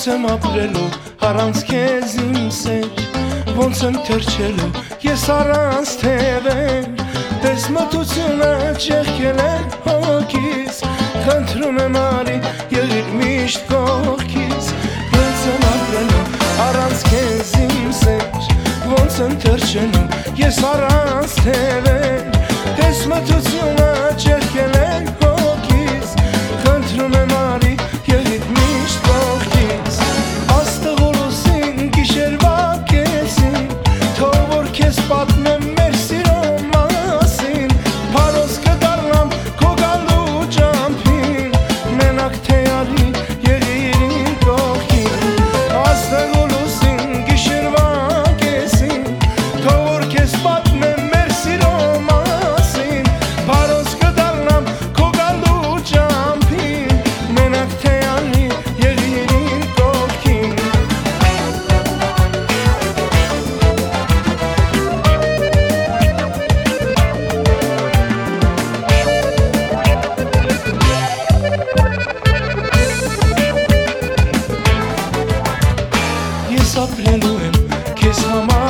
Ոնց եմ ապրելու առանց քեզ իմ սեր, ոնց եմ թրջելու ես առանց թևեր, տես մթությունը ճեղքել է հոգիս, խնդրում եմ արի եղիր միշտ կողքիս, ոնց եմ ապրելու առանց քեզ իմ սեր, ոնց եմ թրջելու ես առանց թևեր, տես մթությունը ճեղքել է հոգիս, խնդրում եմ արի եղիր միշտ կողքիս, աստղորոսին գիշերվա կեսին, թող որ քեզ պատմեմ մեր սիրո մասին, փարոս կդառնամ քո գալու ճամփին, մենակ թե արի եղիր իմ կողքին, աստղորոսին գիշերվա կեսին, թող որ քեզ պատմեմ մեր սիրո մասին, փարոս կդառնամ քո գալու ճամփին, մենակ թե արի եղիր իմ կողքին. Ես ապրելու եմ քեզ համար